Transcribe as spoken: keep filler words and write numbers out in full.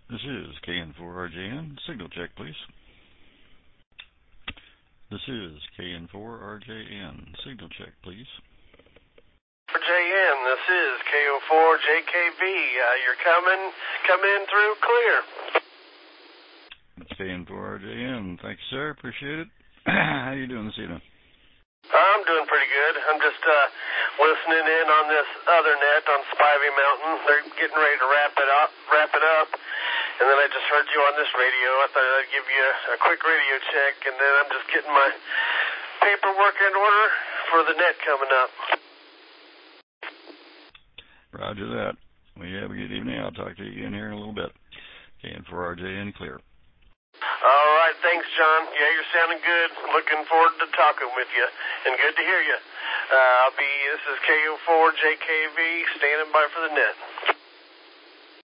This is K N four R J N. Signal check, please. This is K N four R J N. Signal check, please. R J N, this is K O four J K V. Uh, you're coming, coming in through clear. It's K N four R J N. Thank you, sir. Appreciate it. How you doing this evening? I'm doing pretty good. I'm just uh, listening in on this other net on Spivey Mountain. They're getting ready to wrap it up, wrap it up. And then I just heard you on this radio. I thought I'd give you a, a quick radio check, and then I'm just getting my paperwork in order for the net coming up. Roger that. Well, you have a good evening. I'll talk to you again here in a little bit. K N four R J N clear. All right, thanks, John. Yeah, you're sounding good. Looking forward to talking with you, and good to hear you. Uh, I'll be. This is K O four J K V standing by for the net.